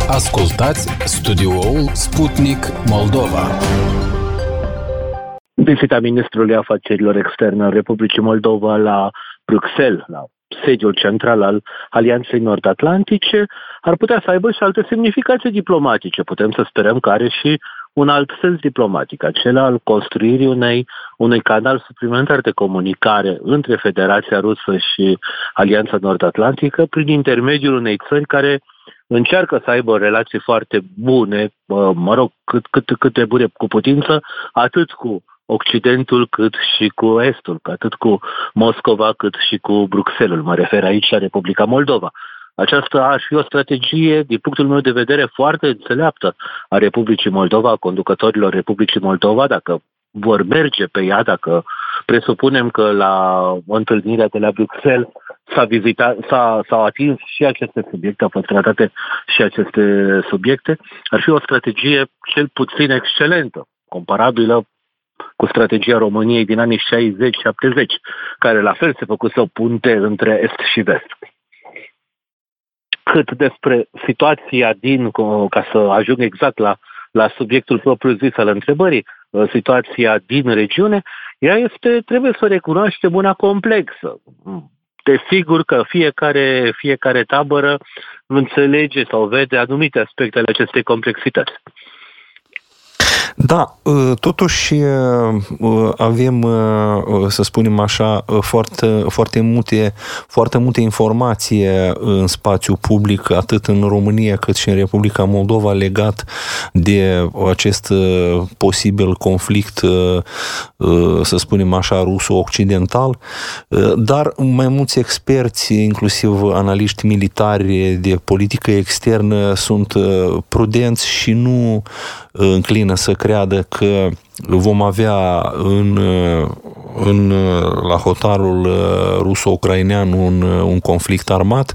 Ascultați studioul Sputnik Moldova. Vizita ministrului afacerilor externe al Republicii Moldova la Bruxelles, la sediul central al Alianței Nord-Atlantice, ar putea să aibă și alte semnificații diplomatice. Putem să sperăm că are și un alt sens diplomatic, acela al construirii unui canal suplimentar de comunicare între Federația Rusă și Alianța Nord-Atlantică prin intermediul unei țări care încearcă să aibă relații foarte bune, cât de bune cu putință, atât cu Occidentul cât și cu Estul, atât cu Moscova cât și cu Bruxelles. Mă refer aici la Republica Moldova. Aceasta ar fi o strategie, din punctul meu de vedere, foarte înțeleaptă a Republicii Moldova, a conducătorilor Republicii Moldova, dacă vor merge pe ea, dacă presupunem că la întâlnirea de la Bruxelles s-au atins și aceste subiecte, au fost tratate și aceste subiecte, ar fi o strategie cel puțin excelentă, comparabilă cu strategia României din anii 60-70, care la fel se făcuse o punte între Est și Vest. Cât despre situația ca să ajung exact la subiectul propriu-zis al întrebării, situația din regiune, ea trebuie să recunoaștem una complexă. Desigur că fiecare tabără înțelege sau vede anumite aspecte ale acestei complexități. Da, totuși avem, să spunem așa, foarte multe informații în spațiu public, atât în România cât și în Republica Moldova, legat de acest posibil conflict, să spunem așa, ruso-occidental, dar mai mulți experți, inclusiv analiști militari de politică externă, sunt prudenți și nu înclină să creadă că vom avea la hotarul ruso-ucrainean un conflict armat.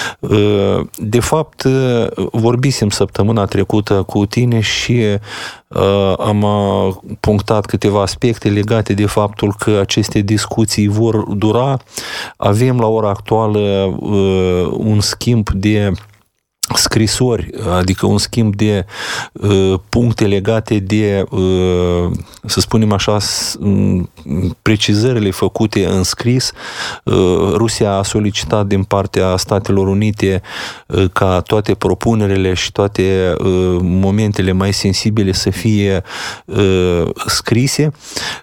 De fapt, vorbisem săptămâna trecută cu tine și am punctat câteva aspecte legate de faptul că aceste discuții vor dura. Avem la ora actuală un schimb de scrisori, adică un schimb de puncte legate de, să spunem așa, precizările făcute în scris. Rusia a solicitat din partea Statelor Unite ca toate propunerile și toate momentele mai sensibile să fie scrise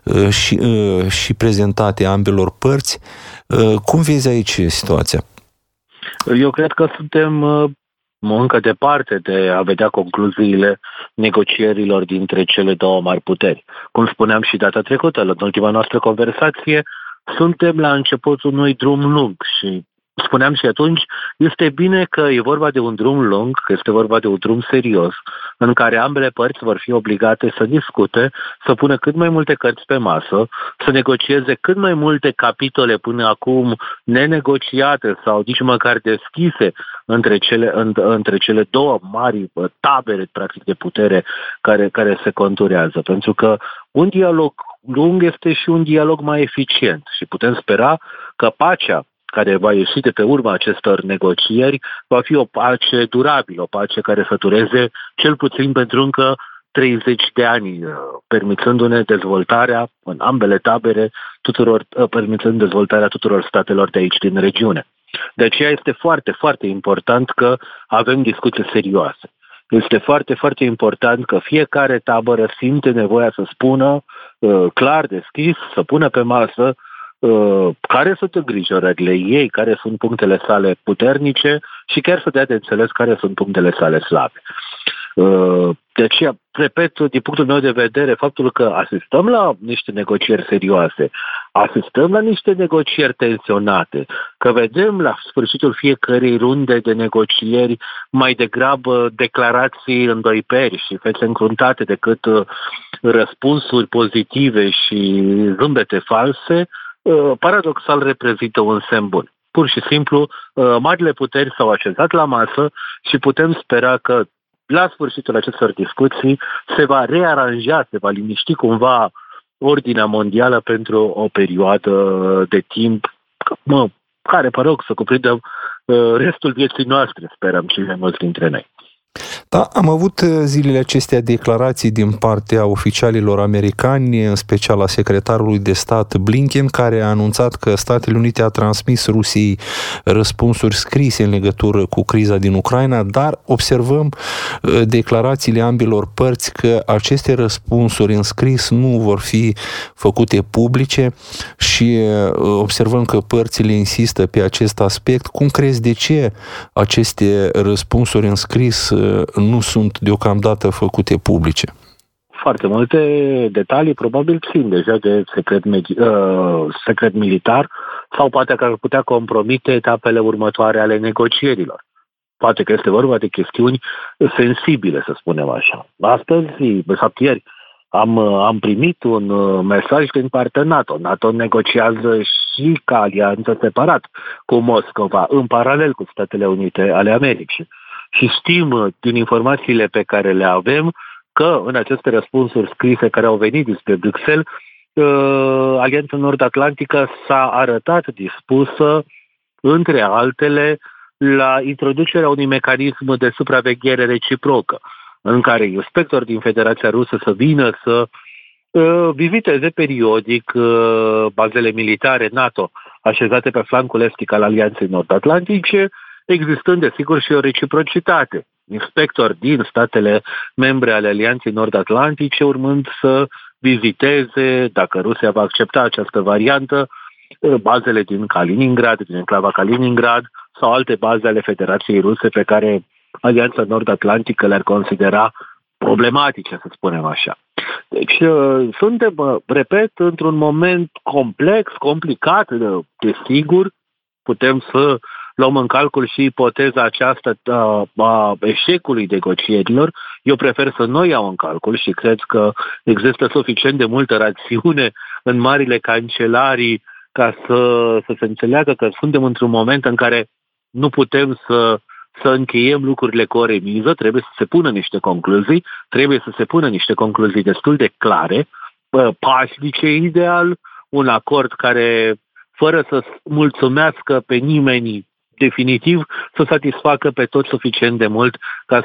și prezentate ambelor părți. Cum vezi aici situația? Eu cred că suntem încă departe de a vedea concluziile negocierilor dintre cele două mari puteri. Cum spuneam și data trecută, în ultima noastră conversație, suntem la începutul unui drum lung și spuneam și atunci, este bine că e vorba de un drum lung, că este vorba de un drum serios, în care ambele părți vor fi obligate să discute, să pună cât mai multe cărți pe masă, să negocieze cât mai multe capitole până acum nenegociate sau nici măcar deschise între cele două mari tabere, practic, de putere care se conturează. Pentru că un dialog lung este și un dialog mai eficient și putem spera că pacea care va ieși de pe urma acestor negocieri va fi o pace durabilă, o pace care să dureze cel puțin pentru încă 30 de ani, permițându-ne dezvoltarea în ambele tabere, permițând dezvoltarea tuturor statelor de aici din regiune. De aceea este foarte, foarte important că avem discuții serioase. Este foarte, foarte important că fiecare tabără simte nevoia să spună clar, deschis, să pună pe masă care sunt îngrijorările ei, care sunt punctele sale puternice și chiar să dea de înțeles care sunt punctele sale slabe. De aceea, repet, din punctul meu de vedere, faptul că asistăm la niște negocieri serioase, asistăm la niște negocieri tensionate, că vedem la sfârșitul fiecărei runde de negocieri mai degrabă declarații îndoiperi și fețe încruntate decât răspunsuri pozitive și zâmbete false, paradoxal reprezintă un semn bun. Pur și simplu, marile puteri s-au așezat la masă și putem spera că la sfârșitul acestor discuții se va rearanja, se va liniști cumva ordinea mondială pentru o perioadă de timp care, să cuprindă restul vieții noastre, sperăm cei mai mulți dintre noi. Da, am avut zilele acestea declarații din partea oficialilor americani, în special a secretarului de stat Blinken, care a anunțat că Statele Unite a transmis Rusiei răspunsuri scrise în legătură cu criza din Ucraina, dar observăm declarațiile ambilor părți că aceste răspunsuri în scris nu vor fi făcute publice și observăm că părțile insistă pe acest aspect. Cum crezi, de ce aceste răspunsuri în scris nu sunt deocamdată făcute publice? Foarte multe detalii probabil țin deja de secret militar sau poate că ar putea compromite etapele următoare ale negocierilor. Poate că este vorba de chestiuni sensibile, să spunem așa. Astăzi, ieri, am primit un mesaj din partea NATO. NATO negociază și ca alianță separat cu Moscova, în paralel cu Statele Unite ale Americii. Și știm din informațiile pe care le avem că în aceste răspunsuri scrise care au venit despre Bruxelles, Alianța Nord-Atlantică s-a arătat dispusă, între altele, la introducerea unui mecanism de supraveghere reciprocă, în care inspectori din Federația Rusă să vină să viziteze periodic bazele militare NATO așezate pe flancul estic al Alianței Nord-Atlantice, existând, desigur, și o reciprocitate. Inspectori din statele membre ale Alianței Nord-Atlantice urmând să viziteze, dacă Rusia va accepta această variantă, bazele din Kaliningrad, din enclava Kaliningrad sau alte baze ale Federației Ruse pe care Alianța Nord-Atlantică le-ar considera problematice, să spunem așa. Deci suntem, repet, într-un moment complex, complicat, desigur, putem să luăm în calcul și ipoteza aceasta a eșecului negocierilor. Eu prefer să nu iau în calcul și cred că există suficient de multă rațiune în marile cancelarii ca să se înțeleagă că suntem într-un moment în care nu putem să încheiem lucrurile cu o remiză, trebuie să se pună niște concluzii, trebuie să se pună niște concluzii destul de clare, pașnice ideal, un acord care, fără să mulțumească pe nimeni definitiv, să satisfacă pe toți suficient de mult ca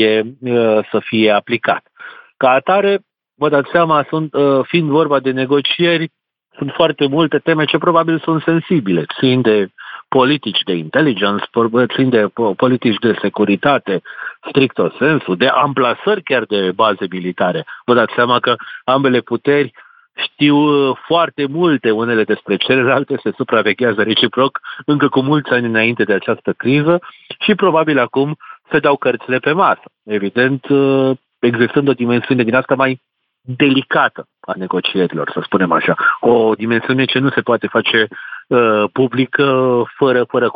să fie aplicat. Ca atare, vă dați seama, fiind vorba de negocieri, sunt foarte multe teme ce probabil sunt sensibile, țin de politici de intelligence, țin de politici de securitate, stricto sensu, de amplasări chiar de baze militare. Vă dați seama că ambele puteri știu foarte multe unele despre celelalte, se supraveghează reciproc încă cu mulți ani înainte de această criză și probabil acum se dau cărțile pe masă. Evident, existând o dimensiune din asta mai delicată a negocierilor, să spunem așa. O dimensiune ce nu se poate face publică fără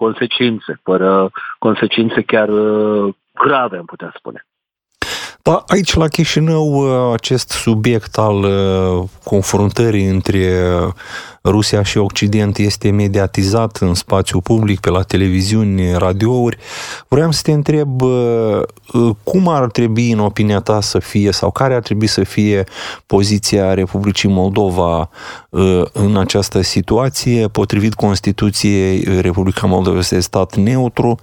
consecințe chiar grave, am putea spune. Da, aici la Chișinău acest subiect al confruntării între Rusia și Occident este mediatizat în spațiu public, pe la televiziuni, radiouri. Vreau să te întreb cum ar trebui, în opinia ta, să fie sau care ar trebui să fie poziția Republicii Moldova în această situație. Potrivit Constituției, Republica Moldova este stat neutru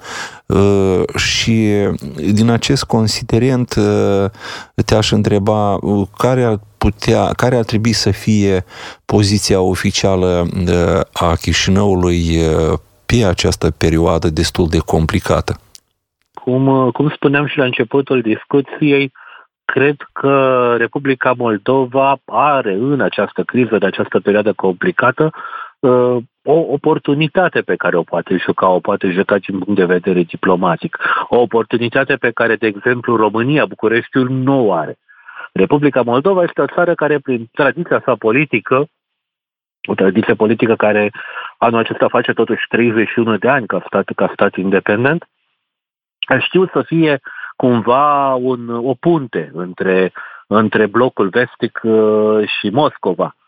și din acest considerent te-aș întreba care ar trebui să fie poziția oficială a Chișinăului pe această perioadă destul de complicată. Cum spuneam și la începutul discuției, cred că Republica Moldova are în această criză, de această perioadă complicată, o oportunitate pe care o poate juca din punct de vedere diplomatic. O oportunitate pe care, de exemplu, România, Bucureștiul, nu o are. Republica Moldova este o țară care, prin tradiția sa politică, o tradiție politică care anul acesta face totuși 31 de ani ca stat independent, a știut să fie cumva o punte între blocul vestic și Moscova.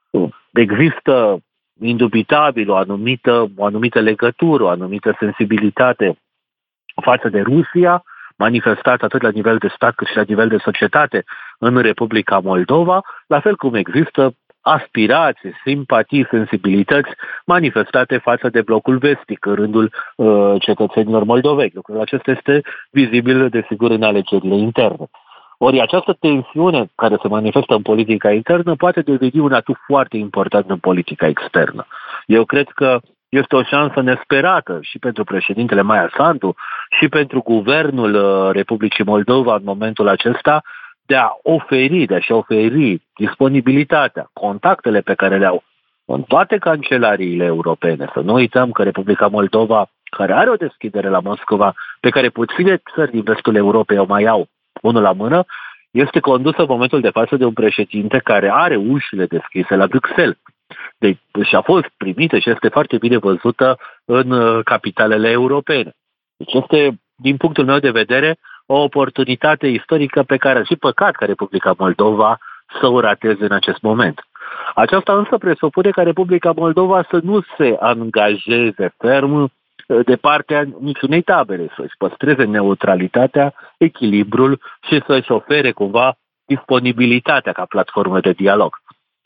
Există indubitabil o anumită legătură, o anumită sensibilitate față de Rusia, manifestat atât la nivel de stat cât și la nivel de societate în Republica Moldova, la fel cum există aspirații, simpatii, sensibilități manifestate față de blocul vestic în rândul cetățenilor moldoveni. Lucrul acesta este vizibil, desigur, în alegerile interne. Ori această tensiune care se manifestă în politica internă poate deveni un atu foarte important în politica externă. Eu cred că este o șansă nesperată și pentru președintele Maia Sandu și pentru guvernul Republicii Moldova în momentul acesta de a-și oferi disponibilitatea, contactele pe care le au în toate cancelariile europene. Să nu uităm că Republica Moldova, care are o deschidere la Moscova, pe care puține țări din vestul Europei o mai au unul la mână, este condusă în momentul de față de un președinte care are ușile deschise la Bruxelles. Deci și a fost primită și este foarte bine văzută în capitalele europene. Deci este, din punctul meu de vedere, o oportunitate istorică pe care ar fi păcat ca Republica Moldova să o rateze în acest moment. Aceasta însă presupune ca Republica Moldova să nu se angajeze ferm de partea niciunei tabere, să-și păstreze neutralitatea, echilibrul și să-și ofere cumva disponibilitatea ca platformă de dialog.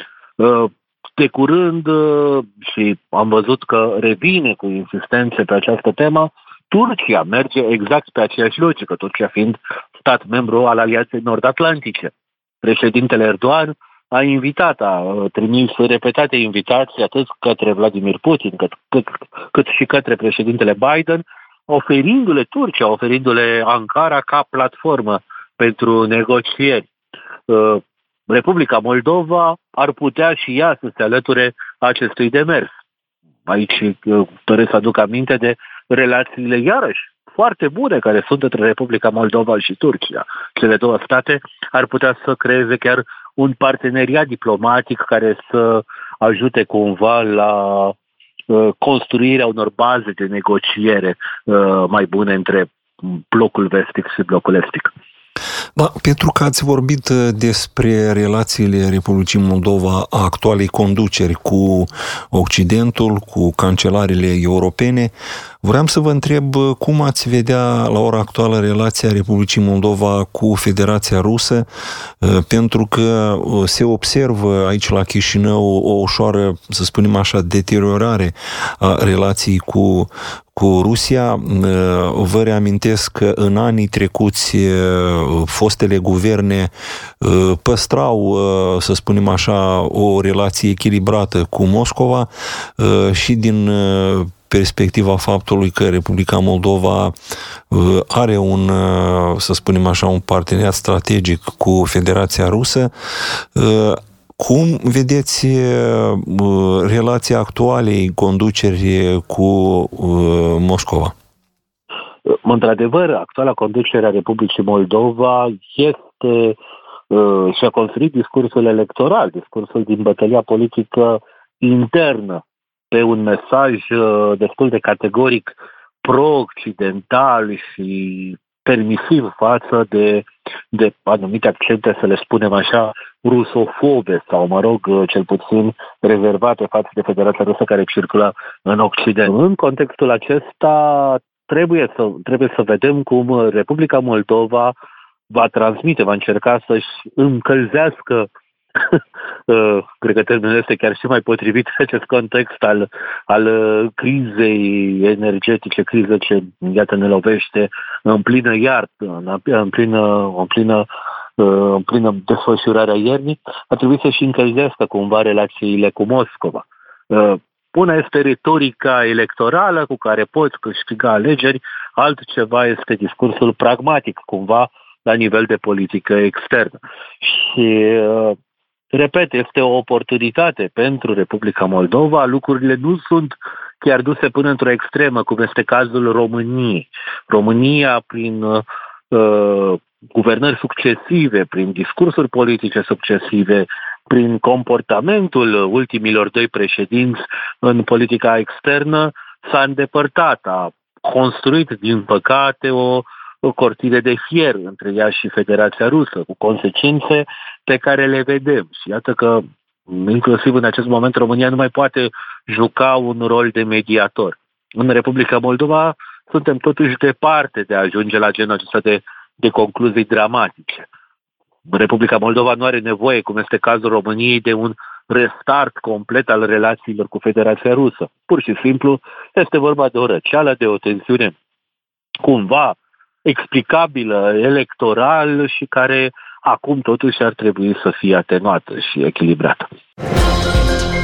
De curând, și am văzut că revine cu insistențe pe această temă, Turcia merge exact pe aceeași logică, Turcia fiind stat membru al Alianței Nord-Atlantice. Președintele Erdogan a trimis repetate invitații atât către Vladimir Putin, cât și către președintele Biden, oferindu-le Ankara ca platformă pentru negocieri. Republica Moldova ar putea și ea să se alăture acestui demers. Aici doresc să aduc aminte de relațiile iarăși foarte bune care sunt între Republica Moldova și Turcia. Cele două state ar putea să creeze chiar un parteneriat diplomatic care să ajute cumva la construirea unor baze de negociere mai bune între blocul vestic și blocul estic. Da, pentru că ați vorbit despre relațiile Republicii Moldova a actualei conduceri cu Occidentul, cu cancelariile europene, vreau să vă întreb cum ați vedea la ora actuală relația Republicii Moldova cu Federația Rusă, pentru că se observă aici la Chișinău o ușoară, să spunem așa, deteriorare a relației cu Rusia. Vă reamintesc că în anii trecuți fostele guverne păstrau, să spunem așa, o relație echilibrată cu Moscova și din perspectiva faptului că Republica Moldova are să spunem așa, un parteneriat strategic cu Federația Rusă. Cum vedeți relația actualei conduceri cu Moscova? Într-adevăr, actuala conducere a Republicii Moldova și-a construit discursul electoral, discursul din bătălia politică internă, pe un mesaj destul de categoric pro-occidental și permisiv față de anumite accente, să le spunem așa, rusofobe sau, cel puțin rezervate față de Federația Rusă care circulă în Occident. În contextul acesta trebuie să vedem cum Republica Moldova va încerca să-și încălzească cred că termenul este chiar și mai potrivit în acest context al crizei energetice, criză ce, iată, ne lovește în plină iarnă, în plină desfășurare a iernii, a trebuit să-și încălzească cumva relațiile cu Moscova. Una este retorica electorală cu care poți câștiga alegeri, altceva este discursul pragmatic, cumva, la nivel de politică externă. Și repet, este o oportunitate pentru Republica Moldova. Lucrurile nu sunt chiar duse până într-o extremă, cum este cazul României. România, prin guvernări succesive, prin discursuri politice succesive, prin comportamentul ultimilor doi președinți în politica externă, s-a îndepărtat, a construit, din păcate, o cortine de fier între ea și Federația Rusă, cu consecințe pe care le vedem. Și iată că, inclusiv în acest moment, România nu mai poate juca un rol de mediator. În Republica Moldova suntem totuși departe de a ajunge la genul acesta de concluzii dramatice. Republica Moldova nu are nevoie, cum este cazul României, de un restart complet al relațiilor cu Federația Rusă. Pur și simplu este vorba de o răceală, de o tensiune cumva explicabilă electoral și care acum totuși ar trebui să fie atenuată și echilibrată.